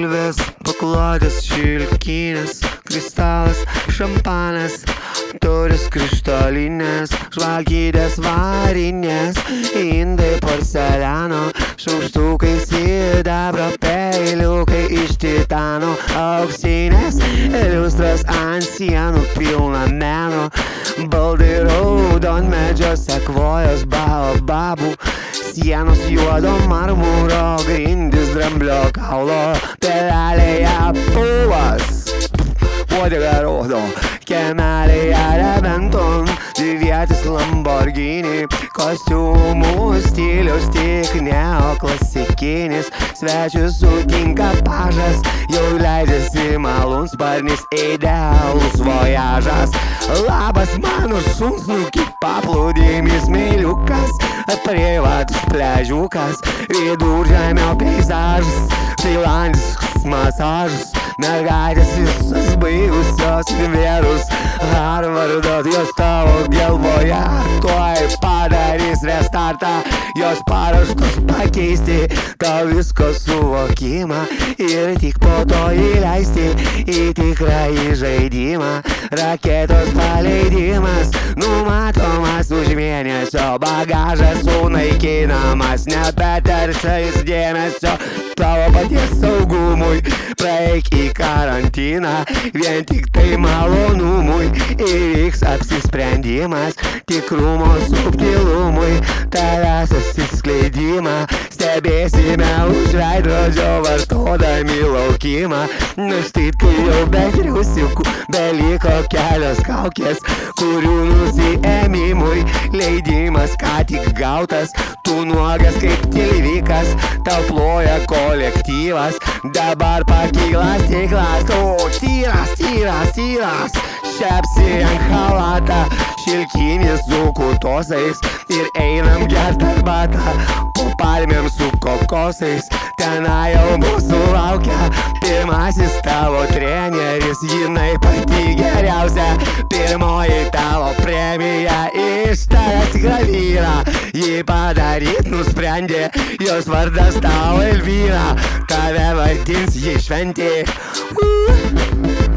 bulvės, paklodės, šilkinės, kristalas, šampanas, turės krištolinės, žvakytės varinės, indai porceliano, šaukštukai sidabro, peiliukai iš titano, auksinės liustros ant sienų pilna meno, baldai raudonmedžio, sekvojos, baobabų, sienos juodo marmuro, grindis dramblio kaulo, pelelėje pūvas, uodega rodo, kiemelėje rebenton, dvivietis Lamborghini, kostiumų stilius tik neoklasikinis, svečius sutinka pažas, jau leidžiasi malūnsparnis, idealus vojažas. Labas mano šunsnuki, paplūdimys meiliukas, privatus pležiukas, viduržemio peizažas, tailandiškas masažas, mergaitės visos baigusios vyrus, Harvardo jos tavo galvoje, tuoj padarys restartą, jos paruoštos pakeisti tau visko suvokimą ir tik po to įleisti į tikrąjį žaidimą. Raketos paleidimas numatomas už mėnesio, bagažas sunaikinamas, nebeteršia jis dėmesio tavo paties saugumui. Praeik į karantiną, vien tik tai malonumui, įvyks apsisprendimas, tikrumo subtilumui, tavęs atsiskleidimą, stebėsime už veidrodžio vartodami laukimą. Štai tu jau be triusiukų, beliko kelios kaukės, kurių nusiėmimui leidimas ką tik gautas, tu nuogas kaip tilvikas, tau ploja kolektyvas, dabar pakyla stiklas, o tyras, šepsi ant chalatą, šilkinis su kutosais ir einam gert arbatą, po palmėm su kokosais, tenai jau mūsų laukia pirmasis tavo treneris, jinai pati geriausia, pirmoji tavo premija, iš tavęs gravyra, jį padaryt nusprendė, jos vardas tau Elvyra, tave vadins ji šventė.